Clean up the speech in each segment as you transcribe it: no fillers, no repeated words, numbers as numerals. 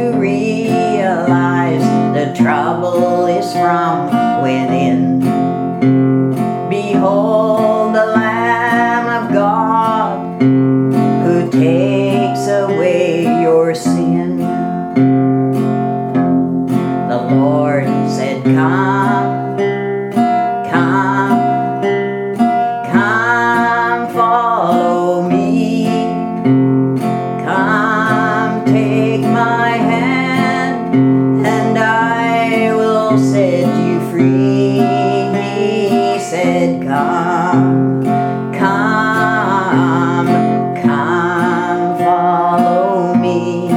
to realize the trouble is from within. Behold the Lamb of God who takes away your sin. The Lord said, come, come, come, follow me. Come, take my hand, and I will set you free. He said, come, come, come, follow me.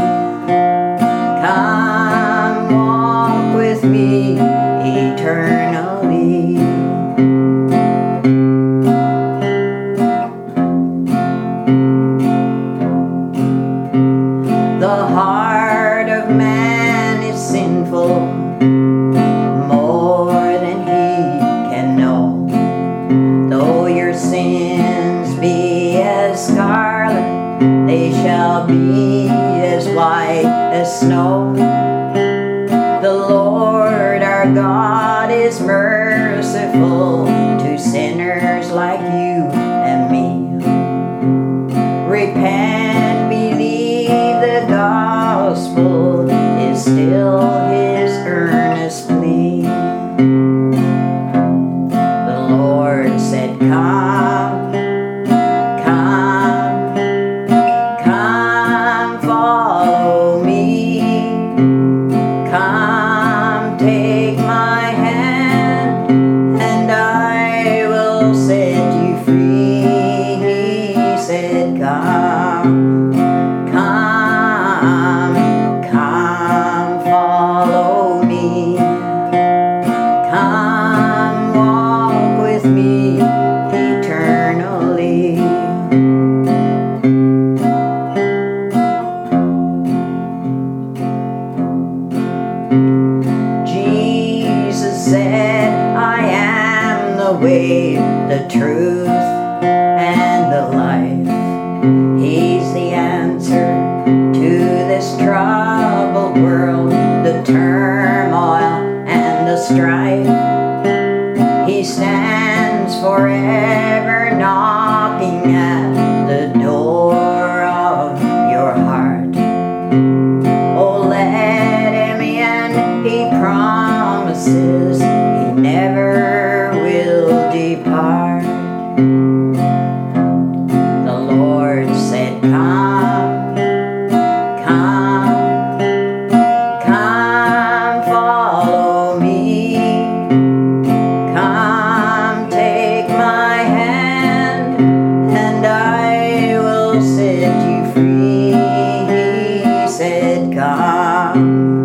Come, walk with me eternally. The heart of man is sinful, more than he can know. Though your sins be as scarlet, they shall be as white as snow. The Lord our God is merciful to sinners like you and me. Repent, believe the gospel is still his earnest plea. The Lord said, come, come, come, follow me. Come, take my hand, and I will set you free. He said, come, come, come, follow me. Come, walk with me eternally. Jesus said, I am the way, the truth, and the life. He's the answer to this troubled world, the turmoil and the strife. He stands forever knocking at the door of your heart. Oh, let him in, he promises he never will depart. The Lord said, come, come, come, follow me. Come, take my hand, and I will set you free. He said, come.